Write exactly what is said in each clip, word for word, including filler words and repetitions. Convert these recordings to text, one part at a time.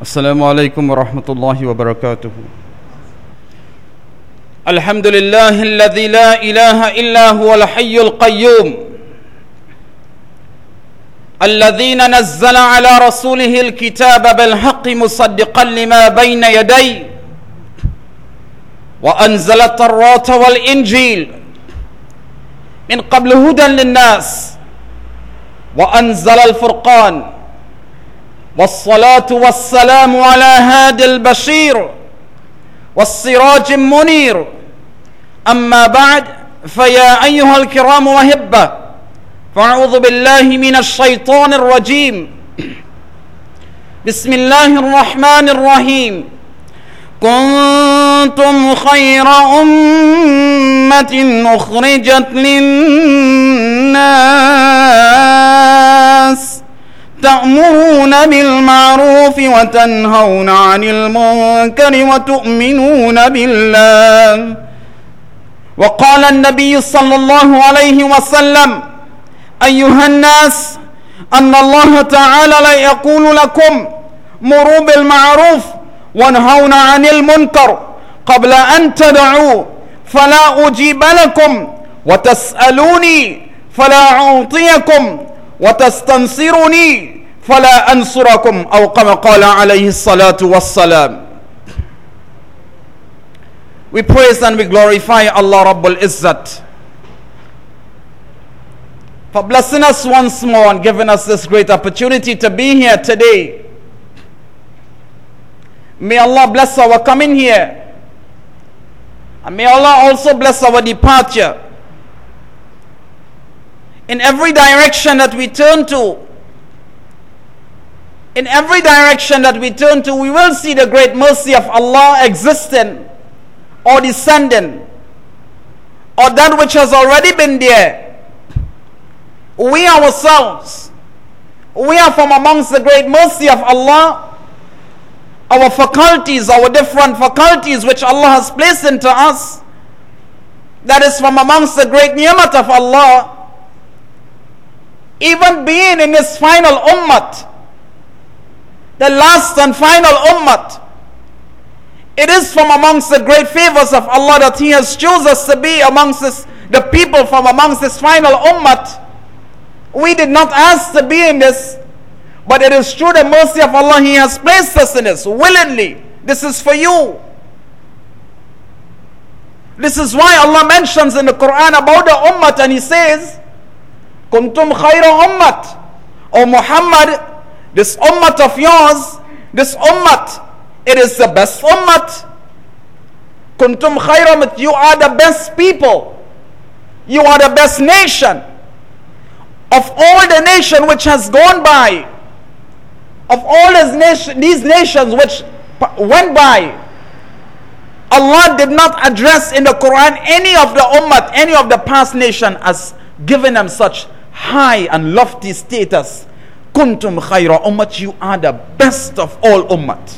Assalamu alaikum wa rahmatullahi wa barakatuh. Alhamdulillahi alladhi la ilaha illa huwa al-hayyul qayyum alladhi nazzala ala rasulihi al-kitaba bil haqqi musaddiqan lima bayna yadayhi wa anzala at-taurata wal injil min qablu hudan lin-nas wa anzala al-furqan والصلاة والسلام على هادي البشير والسراج المنير أما بعد فيا أيها الكرام وهبة فأعوذ بالله من الشيطان الرجيم بسم الله الرحمن الرحيم كنتم خير أمة أخرجت للناس تأمرون بالمعروف وتنهون عن المنكر وتؤمنون بالله وقال النبي صلى الله عليه وسلم أيها الناس أن الله تعالى لا يقول لكم مروا بالمعروف وانهون عن المنكر قبل أن تدعوا فلا أجيب لكم وتسألوني فلا أعطيكم وتستنصرني فلا أنصركم أو كما قال عليه الصلاة والسلام. We praise and we glorify Allah Rabbul Izzat for blessing us once more and giving us this great opportunity to be here today. May Allah bless our coming here, and may Allah also bless our departure. In every direction that we turn to, in every direction that we turn to, we will see the great mercy of Allah existing or descending, or that which has already been there. We ourselves, we are from amongst the great mercy of Allah. Our faculties, our different faculties which Allah has placed into us, that is from amongst the great ni'mat of Allah. Even being in this final ummat, the last and final ummat, it is from amongst the great favors of Allah that He has chosen us to be amongst this, the people from amongst this final ummat. We did not ask to be in this, but it is through the mercy of Allah He has placed us in this willingly. This is for you. This is why Allah mentions in the Quran about the ummat, and He says, Kuntum khayra ummat. O Muhammad, this ummat of yours, this ummat, it is the best ummat. Kuntum khayra ummat, you are the best people. You are the best nation. Of all the nation which has gone by, of all these, nation, these nations which went by, Allah did not address in the Quran any of the ummat, any of the past nation as giving them such high and lofty status. Kuntum khayra ummat, you are the best of all ummat.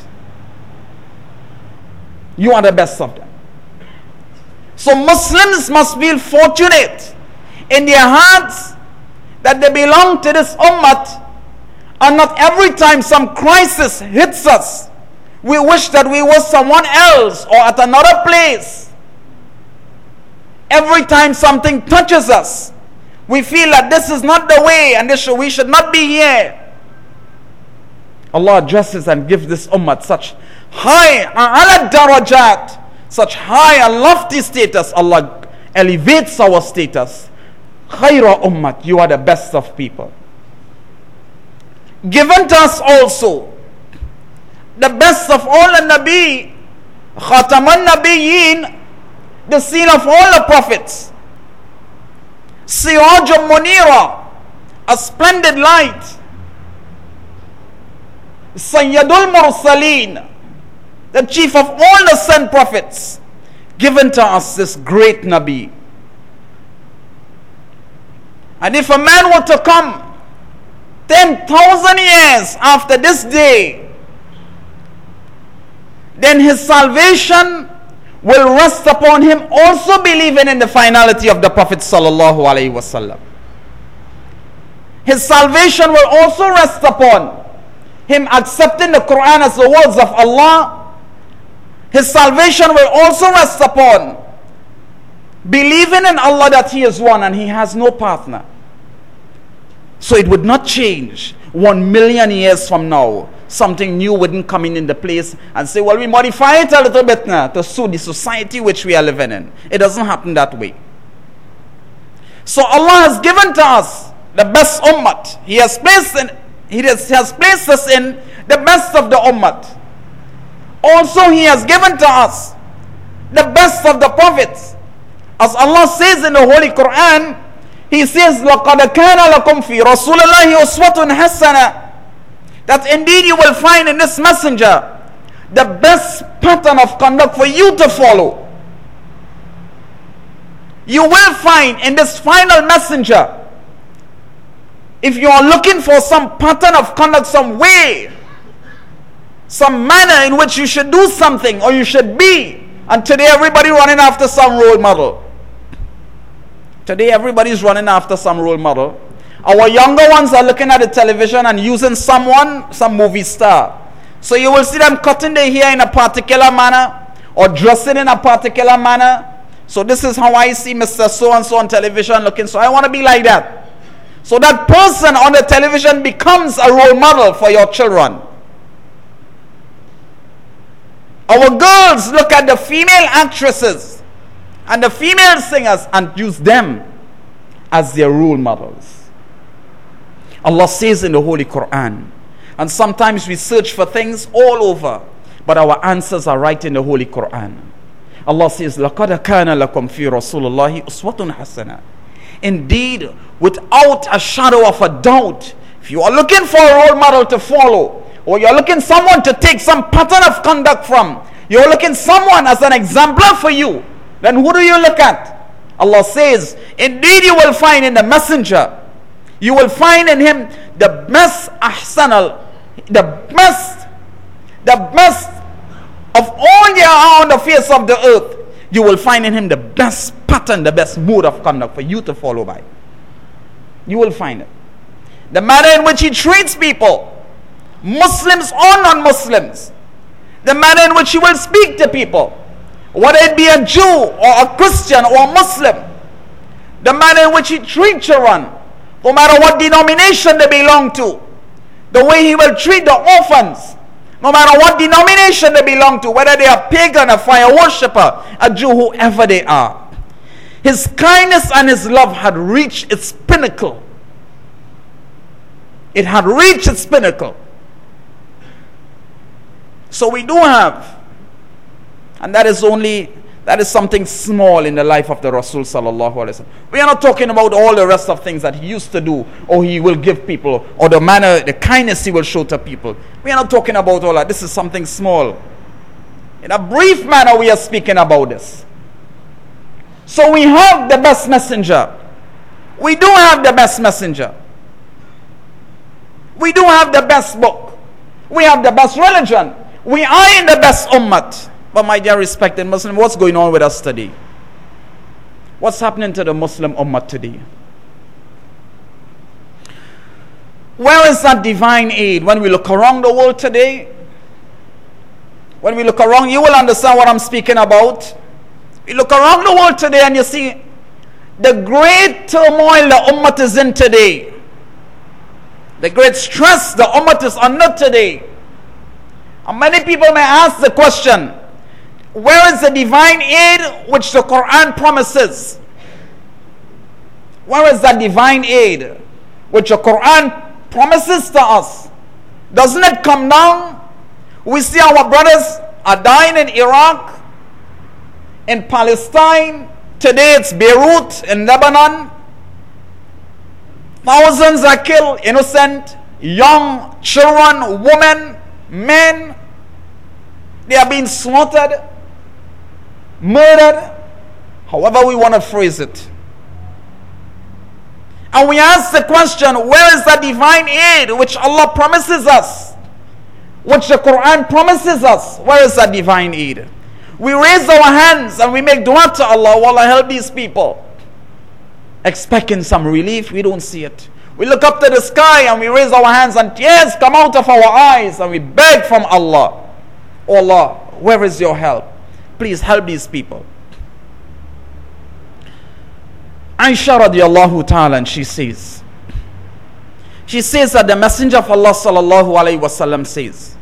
You are the best of them. So Muslims must feel fortunate in their hearts that they belong to this ummat, and not every time some crisis hits us, we wish that we were someone else or at another place. Every time something touches us, we feel that this is not the way and this should, we should not be here. Allah addresses and gives this ummah such high ala darajat, such high and lofty status. Allah elevates our status. Khayra ummat, you are the best of people. Given to us also the best of all the Nabi, Khataman Nabiyyin, the seal of all the prophets. Siraj Munira, a splendid light. Sayyidul Mursaleen, the chief of all the sent prophets, given to us this great Nabi. And if a man were to come ten thousand years after this day, then his salvation will rest upon him also believing in the finality of the Prophet sallallahu alaihi wasallam. His salvation will also rest upon him accepting the Quran as the words of Allah, his salvation will also rest upon believing in Allah that He is one and He has no partner. So it would not change. One million years from now, something new wouldn't come in in the place and say, well, we modify it a little bit now to suit the society which we are living in. It doesn't happen that way. So Allah has given to us the best ummah. He has placed in, He has, has placed us in the best of the ummah. Also, He has given to us the best of the prophets. As Allah says in the Holy Quran, He says, لَقَدْ كَانَ لَكُمْ فِي رَسُولِ اللَّهِ أُسْوَةٌ حَسَنَةٌ. That indeed you will find in this messenger the best pattern of conduct for you to follow. You will find in this final messenger, if you are looking for some pattern of conduct, some way, some manner in which you should do something or you should be, and today everybody running after some role model. Today everybody is running after some role model. Our younger ones are looking at the television and using someone, some movie star. So you will see them cutting their hair in a particular manner or dressing in a particular manner. So this is how I see Mister So-and-so on television looking. So I want to be like that. So that person on the television becomes a role model for your children. Our girls look at the female actresses and the female singers and use them as their role models. Allah says in the Holy Quran, and sometimes we search for things all over, but our answers are right in the Holy Quran. Allah says, لَقَدْ كَانَ لَكُمْ فِي رَسُولِ اللَّهِ أُسْوَةٌ حَسَنَةٌ. Indeed, without a shadow of a doubt, if you are looking for a role model to follow, or you're looking someone to take some pattern of conduct from, you're looking someone as an exemplar for you, then who do you look at? Allah says, indeed you will find in the messenger, you will find in him the best ahsanal, the best, the best of all there are on the face of the earth. You will find in him the best pattern, the best mode of conduct for you to follow by. You will find it. The manner in which he treats people, Muslims or non-Muslims, the manner in which he will speak to people, whether it be a Jew or a Christian or a Muslim, the manner in which he treats children, no matter what denomination they belong to, the way he will treat the orphans, no matter what denomination they belong to, whether they are pagan, a fire worshipper, a Jew, whoever they are. His kindness and his love had reached its pinnacle. It had reached its pinnacle. So we do have, and that is only, that is something small in the life of the Rasul sallallahu alaihi wasallam. We are not talking about all the rest of things that he used to do, or he will give people, or the manner, the kindness he will show to people. We are not talking about all that. This is something small. In a brief manner, we are speaking about this. So we have the best messenger. We do have the best messenger. We do have the best book. We have the best religion. We are in the best ummah. But my dear respected Muslim, what's going on with us today? What's happening to the Muslim ummah today? Where is that divine aid? When we look around the world today, when we look around, you will understand what I'm speaking about. You look around the world today and you see the great turmoil the ummah is in today. The great stress the ummah is under today. And many people may ask the question, where is the divine aid which the Quran promises? Where is that divine aid which the Quran promises to us? Doesn't it come down? We see our brothers are dying in Iraq, in Palestine. Today it's Beirut in Lebanon. Thousands are killed, innocent, young, children, women, men. They are being slaughtered, murdered, however we want to phrase it. And we ask the question, where is the divine aid which Allah promises us, which the Quran promises us? Where is that divine aid? We raise our hands and we make dua to Allah, Allah help these people, expecting some relief. We don't see it. We look up to the sky and we raise our hands and tears come out of our eyes and we beg from Allah. Oh Allah, where is your help? Please help these people. Aisha radiallahu ta'ala, and she says, she says that the Messenger of Allah sallallahu alayhi wa sallam says,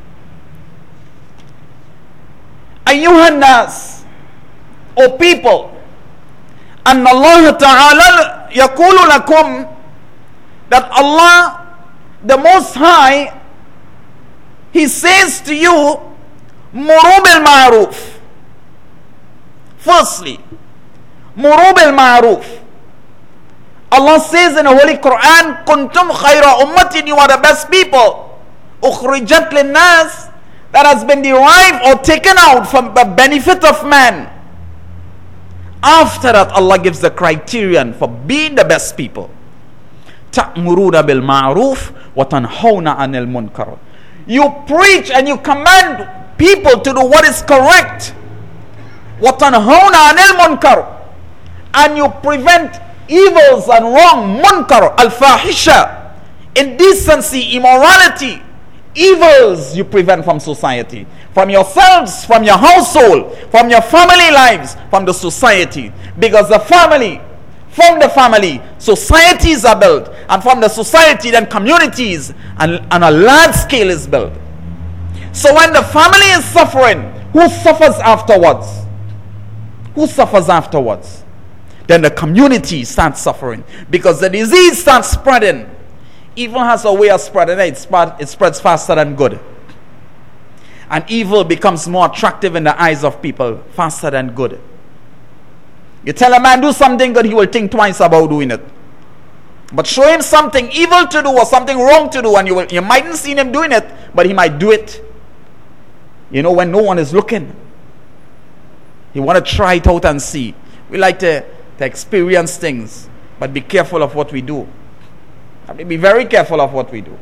Ayyuhan nas, O people, and Allah ta'ala yaqulu lakum, that Allah, the Most High, He says to you, Muru bil ma'ruf. Firstly, Muru bil ma'ruf. Allah says in the Holy Quran, Kuntum khayra ummatin, you are the best people. Ukhrijat linnas, that has been derived or taken out from the benefit of man. After that, Allah gives the criterion for being the best people. Ta'muruna bil ma'ruf wa tanhawna 'anil munkar. You preach and you command people to do what is correct. Wa tanhawna 'anil munkar. And you prevent evils and wrong. Munkar, al-fahisha, indecency, immorality, evils you prevent from society, from yourselves, from your household, from your family lives, from the society. Because the family, from the family, societies are built, and from the society, then communities, and, and a large scale is built. So when the family is suffering, who suffers afterwards? Who suffers afterwards? Then the community starts suffering, because the disease starts spreading. Evil has a way of spreading. It, spread, it spreads faster than good. And evil becomes more attractive in the eyes of people faster than good. You tell a man do something good, he will think twice about doing it. But show him something evil to do or something wrong to do, and you will, you mightn't see him doing it, but he might do it. You know, when no one is looking. You want to try it out and see. We like to, to experience things, but be careful of what we do. Have to be very careful of what we do.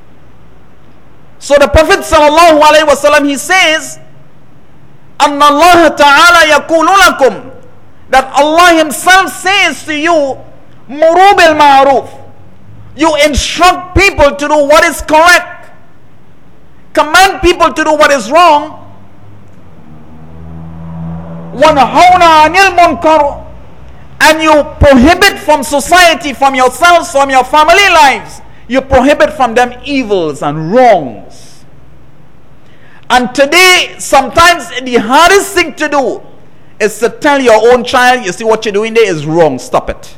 So the Prophet sallallahu alaihi wasallam, he says, Anna Allah ta'ala yaqulu lakum, that Allah Himself says to you, Muru bil ma'ruf. You instruct people to do what is correct. Command people to do what is wrong. Wanahawna 'anil munkar. And you prohibit from society, from yourselves, from your family lives. You prohibit from them evils and wrongs. And today, sometimes the hardest thing to do is to tell your own child, you see what you're doing there is wrong, stop it.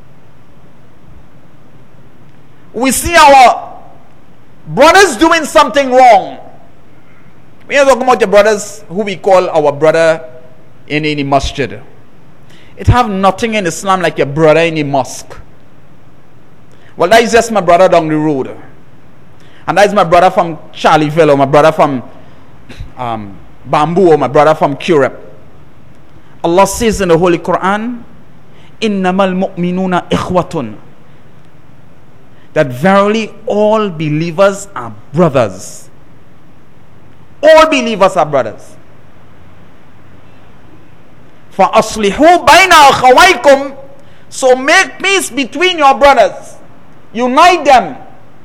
We see our brothers doing something wrong. We are talking about the brothers who we call our brother in any masjid. It have nothing in Islam like your brother in the mosque. Well, that is just my brother down the road. And that is my brother from Charlieville, or my brother from um, Bamboo, or my brother from Curep. Allah says in the Holy Quran, Innamal mu'minuna ikhwatun, that verily all believers are brothers. All believers are brothers. فَأَصْلِحُوا بَيْنَ أَخَوَيْكُمْ, so make peace between your brothers. Unite them.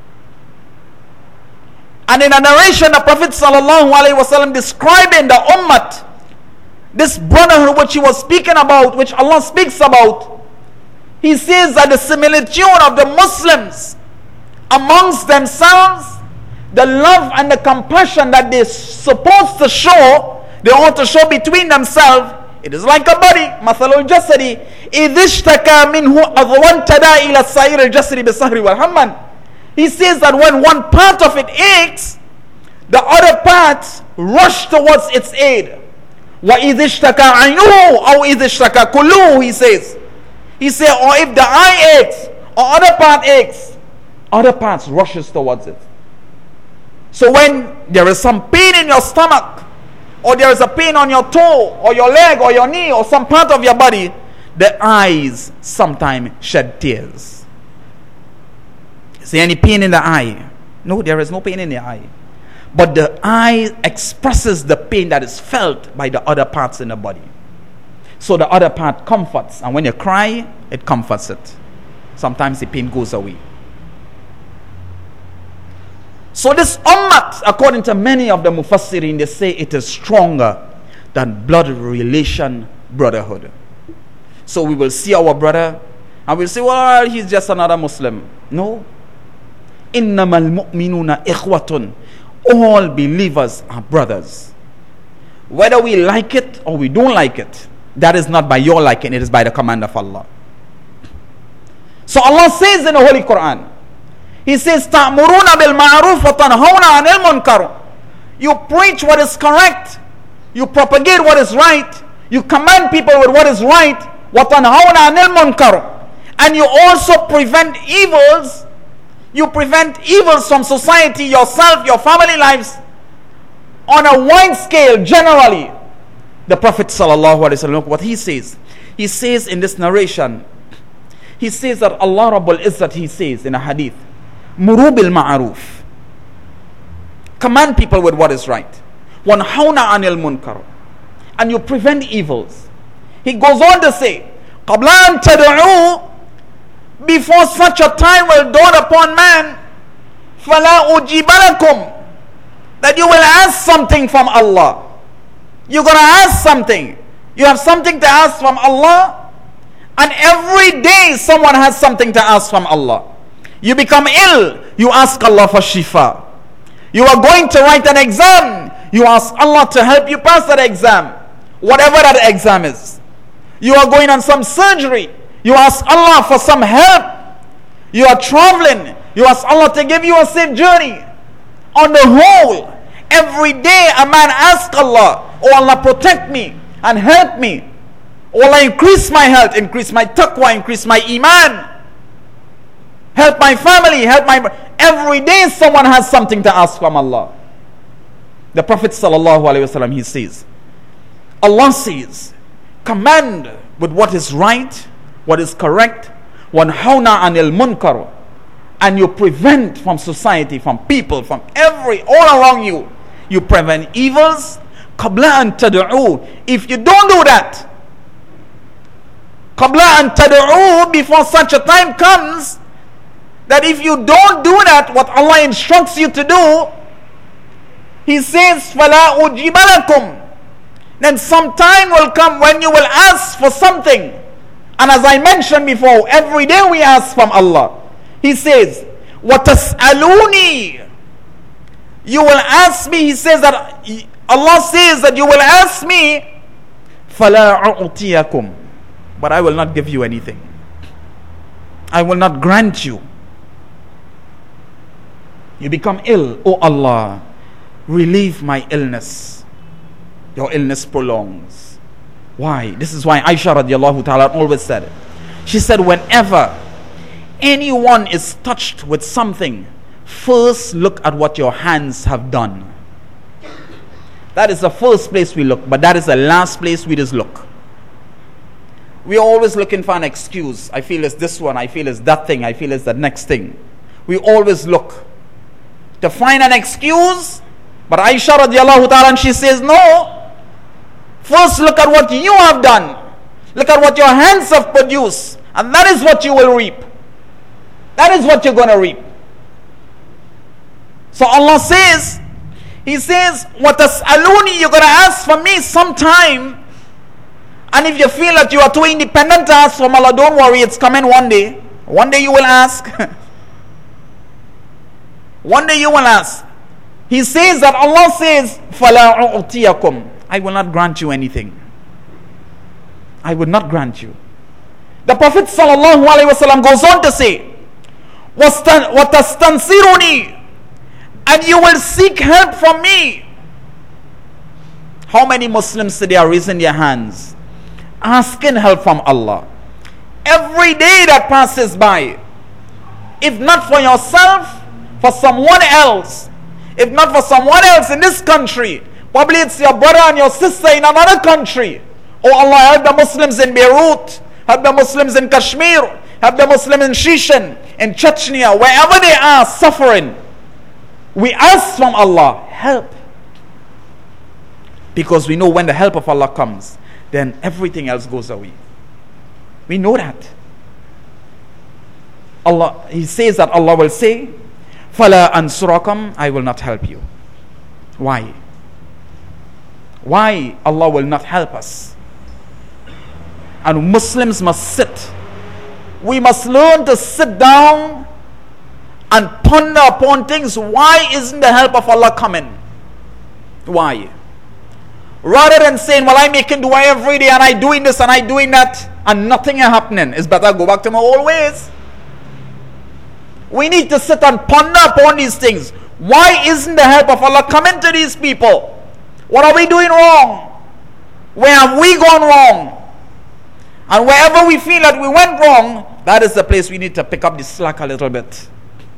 And in a narration, the Prophet sallallahu alaihi wasallam describing the ummah, this brotherhood which he was speaking about, which Allah speaks about, he says that the similitude of the Muslims amongst themselves, the love and the compassion that they're supposed to show, they ought to show between themselves, it is like a body. مثل الجسد إذ اشتكى منه عضو تداعى إلى سائر الجسد بالسهر والحمى. He says that when one part of it aches, the other parts rush towards its aid. وَإِذِ اشْتَكَى عَيْنُهُ أَوْ إِذِ اشْتَكَى كُلُّهُ, he says. He says, or if the eye aches, or other part aches, other parts rushes towards it. So when there is some pain in your stomach, or there is a pain on your toe, or your leg, or your knee, or some part of your body, the eyes sometimes shed tears. Is there any pain in the eye? No, there is no pain in the eye. But the eye expresses the pain that is felt by the other parts in the body. So the other part comforts. And when you cry, it comforts it. Sometimes the pain goes away. So this ummah, according to many of the mufassirin, they say it is stronger than blood relation brotherhood. So we will see our brother and we'll say, well, he's just another Muslim. No. Innamal mu'minuna ikhwatun. All believers are brothers. Whether we like it or we don't like it, that is not by your liking, it is by the command of Allah. So Allah says in the Holy Quran, He says, تَأْمُرُونَ بِالْمَعْرُوفِ وَتَنْهَوْنَ عَنِ الْمُنْكَرِ. You preach what is correct. You propagate what is right. You command people with what is right. وَتَنْهَوْنَ عَنِ الْمُنْكَرِ. And you also prevent evils. You prevent evils from society, yourself, your family lives, on a wide scale, generally. The Prophet sallallahu alaihi wasallam, look what he says. He says in this narration, he says that Allah Rabbul Izzat, he says in a hadith, Muru bil ma'aruf. Command people with what is right. Wanhawna anil munkar. And you prevent evils. He goes on to say, Qabla an tad'u, before such a time will dawn upon man, Fala ujibalakum, that you will ask something from Allah. You're going to ask something. You have something to ask from Allah. And every day someone has something to ask from Allah. You become ill, you ask Allah for shifa. You are going to write an exam, you ask Allah to help you pass that exam, whatever that exam is. You are going on some surgery, you ask Allah for some help. You are traveling, you ask Allah to give you a safe journey. On the whole, every day a man asks Allah, oh Allah, protect me and help me. Oh Allah, increase my health, increase my taqwa, increase my iman. Help my family, help my... Every day someone has something to ask from Allah. The Prophet sallallahu alaihi wasallam, he says, Allah says, command with what is right, what is correct, wanhawna anil munkar, and you prevent from society, from people, from every, all around you. You prevent evils. Qabla an tad'u. If you don't do that, qabla an tad'u, before such a time comes, that if you don't do that, what Allah instructs you to do, He says, فَلَا أُجِيبَ لَكُمْ. Then some time will come when you will ask for something. And as I mentioned before, every day we ask from Allah. He says, وَتَسْأَلُونِي. You will ask me, He says that, Allah says that you will ask me, فَلَا أُعْطِيَكُمْ. But I will not give you anything. I will not grant you. You become ill. Oh Allah, relieve my illness. Your illness prolongs. Why? This is why Aisha radiallahu ta'ala always said, she said, whenever anyone is touched with something, first look at what your hands have done. That is the first place we look, but that is the last place we just look. We are always looking for an excuse. I feel it's this one, I feel it's that thing, I feel it's the next thing. We always look to find an excuse. But Aisha radiallahu ta'ala, she says, no. First look at what you have done. Look at what your hands have produced. And that is what you will reap. That is what you're going to reap. So Allah says, He says, وَتَسْأَلُونِي, you're going to ask from me sometime. And if you feel that you are too independent to ask from Allah, don't worry, it's coming one day. One day you will ask. One day you will ask. He says that Allah says, فَلَا أُعْطِيَكُمْ. I will not grant you anything. I will not grant you. The Prophet sallallahu alaihi wasallam goes on to say, وَتَسْتَنْصِرُنِي. And you will seek help from me. How many Muslims today are raising their hands, asking help from Allah? Every day that passes by, if not for yourself, for someone else. If not for someone else in this country, probably it's your brother and your sister in another country. Oh Allah, help the Muslims in Beirut, help the Muslims in Kashmir, help the Muslims in Shishan, in Chechnya, wherever they are suffering. We ask from Allah, help. Because we know when the help of Allah comes, then everything else goes away. We know that. Allah, He says that Allah will say, فَلَا أَنْصُرَكُمْ, I will not help you. Why? Why Allah will not help us? And Muslims must sit. We must learn to sit down and ponder upon things. Why isn't the help of Allah coming? Why? Rather than saying, well, I make it dua every day and I doing this and I doing that and nothing is happening, it's better go back to my old ways. We need to sit and ponder upon these things. Why isn't the help of Allah coming to these people? What are we doing wrong? Where have we gone wrong? And wherever we feel that we went wrong, that is the place we need to pick up the slack a little bit.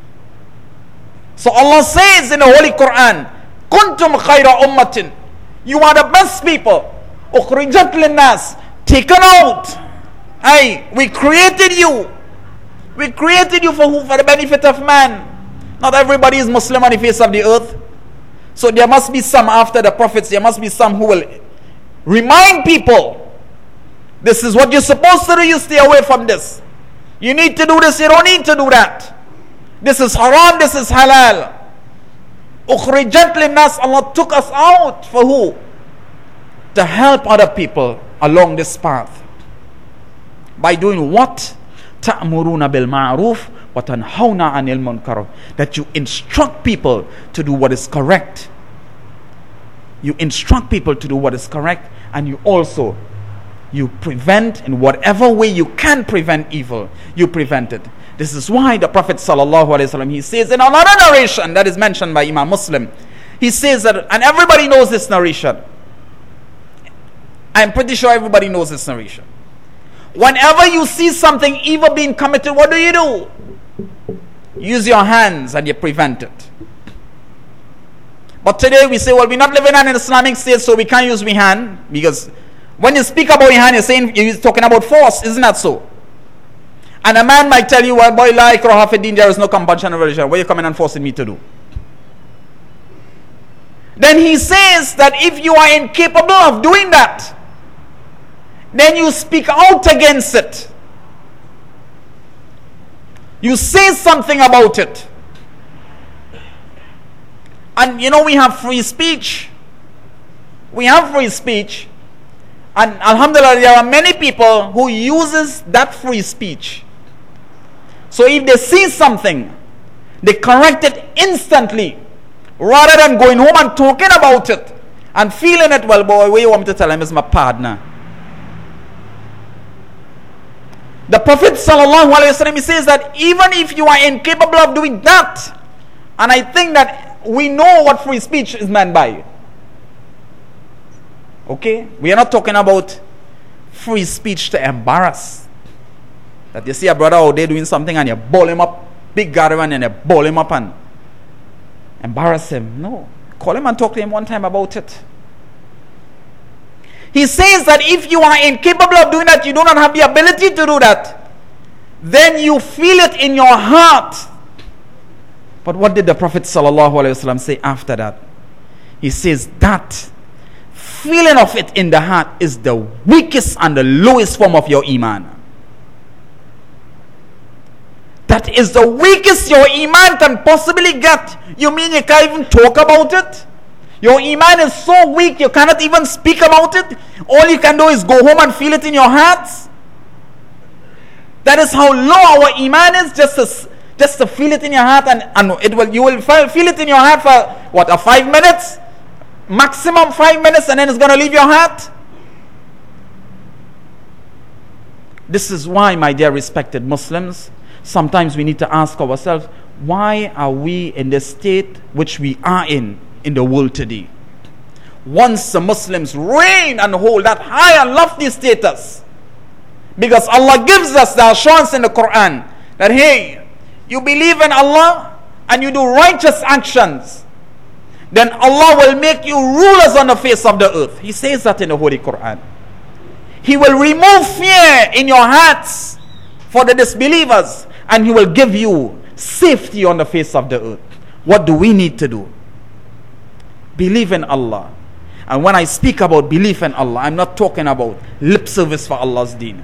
So Allah says in the Holy Quran, Kuntum khayra ummatin, you are the best people. Ukhrijat linnas, taken out. Hey, we created you. We created you for who? For the benefit of man. Not everybody is Muslim on the face of the earth. So there must be some after the prophets. There must be some who will remind people, this is what you're supposed to do. You stay away from this. You need to do this. You don't need to do that. This is haram. This is halal. Ukhrijat linnas, Allah took us out for who? To help other people along this path. By doing what? Ta'muruna bil ma'ruf wa tanhawna 'anil munkar. That you instruct people to do what is correct. You instruct people to do what is correct, and you also you prevent in whatever way you can prevent evil. You prevent it. This is why the Prophet sallallahu alaihi wasallam, he says in another narration that is mentioned by Imam Muslim, he says that, and everybody knows this narration. I'm pretty sure everybody knows this narration. Whenever you see something evil being committed, what do you do? Use your hands and you prevent it. But today we say, well, we're not living in an Islamic state, so we can't use my hand. Because when you speak about your hand, you're saying, you're talking about force, isn't that so? And a man might tell you, well, boy, la ikraha fi din, there is no compulsion of religion. What are you coming and forcing me to do? Then he says that if you are incapable of doing that, then you speak out against it. You say something about it. And you know, we have free speech. We have free speech. And alhamdulillah, there are many people who uses that free speech. So if they see something, they correct it instantly, rather than going home and talking about it and feeling it, well, boy, what you want me to tell him is my partner. The Prophet sallallahu alaihi wasallam, he says that even if you are incapable of doing that, and I think that we know what free speech is meant by. Okay? We are not talking about free speech to embarrass. That you see a brother out there doing something and you ball him up, big gathering, and you ball him up and embarrass him. No. Call him and talk to him one time about it. He says that if you are incapable of doing that, you do not have the ability to do that, then you feel it in your heart. But what did the Prophet ﷺ say after that? He says that feeling of it in the heart is the weakest and the lowest form of your iman. That is the weakest your iman can possibly get. You mean you can't even talk about it? Your iman is so weak you cannot even speak about it. All you can do is go home and feel it in your hearts. That is how low our iman is, just to, just to feel it in your heart, and, and it will you will feel it in your heart for what, a five minutes? Maximum five minutes, and then it's going to leave your heart. This is why, my dear respected Muslims, sometimes we need to ask ourselves, why are we in the state which we are in in the world today? Once the Muslims reign and hold that high and lofty status, because Allah gives us the assurance in the Quran that, hey, you believe in Allah and you do righteous actions, then Allah will make you rulers on the face of the earth. He says that in the Holy Quran. He will remove fear in your hearts for the disbelievers, and He will give you safety on the face of the earth. What do we need to do? Believe in Allah. And when I speak about belief in Allah, I'm not talking about lip service for Allah's deen.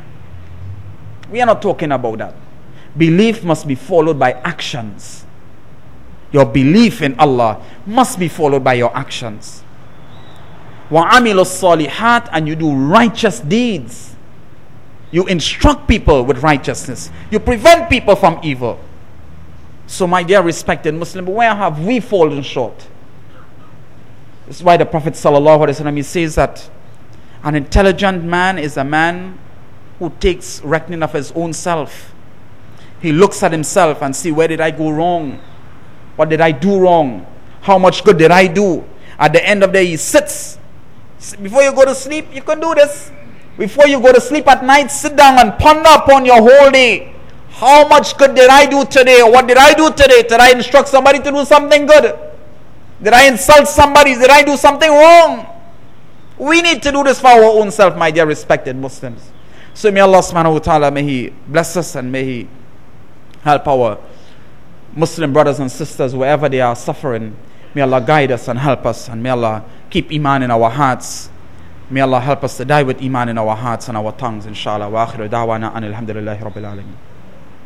We are not talking about that. Belief must be followed by actions. your belief in Allah must be followed by your actions. وَعَمِلُوا الصَّالِحَاتِ, and you do righteous deeds. You instruct people with righteousness. You prevent people from evil. So my dear respected Muslim, where have we fallen short? This is why the Prophet ﷺ, he says that an intelligent man is a man who takes reckoning of his own self. He looks at himself and see, where did I go wrong? What did I do wrong? How much good did I do? At the end of the day, he sits. Before you go to sleep, you can do this. Before you go to sleep at night, sit down and ponder upon your whole day. How much good did I do today? Or what did I do today? Did I instruct somebody to do something good? Did I insult somebody? Did I do something wrong? We need to do this for our own self, my dear respected Muslims. So may Allah subhanahu wa ta'ala, may He bless us and may He help our Muslim brothers and sisters wherever they are suffering. May Allah guide us and help us, and may Allah keep Iman in our hearts. May Allah help us to die with Iman in our hearts and our tongues, inshallah. Wa akhiru da'wana anil hamdulillahi rabbil alamin.